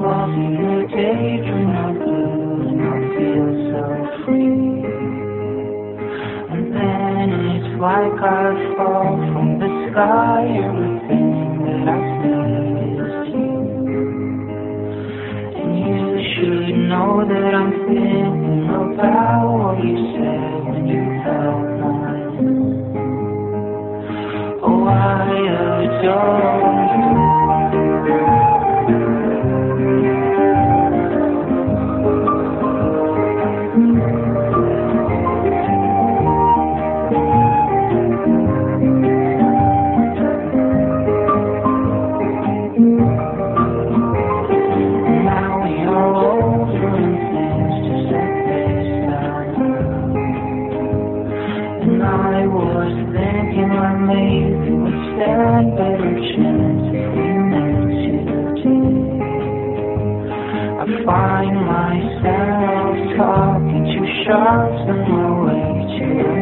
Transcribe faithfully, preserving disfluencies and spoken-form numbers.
walking the daydream of blue, and I feel so free. And then it's like I fall from the sky. Everything that I see is you. And you should know that I'm thinking about what you said when you held my hand. Oh, I adore you. I was thinking that maybe we'd stand better chance if we met today. I find myself talking too sharp on my way to